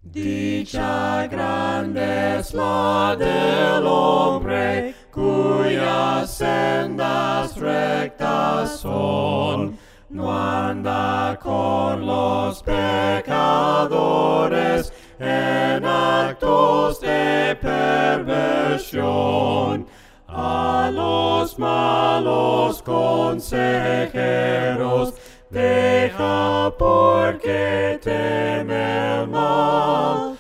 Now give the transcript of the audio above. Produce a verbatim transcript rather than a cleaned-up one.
Dicha grande es la del hombre, cuyas sendas rectas son. No anda con los pecadores en actos de perversión. A los malos consejeros deja porque teme el mal.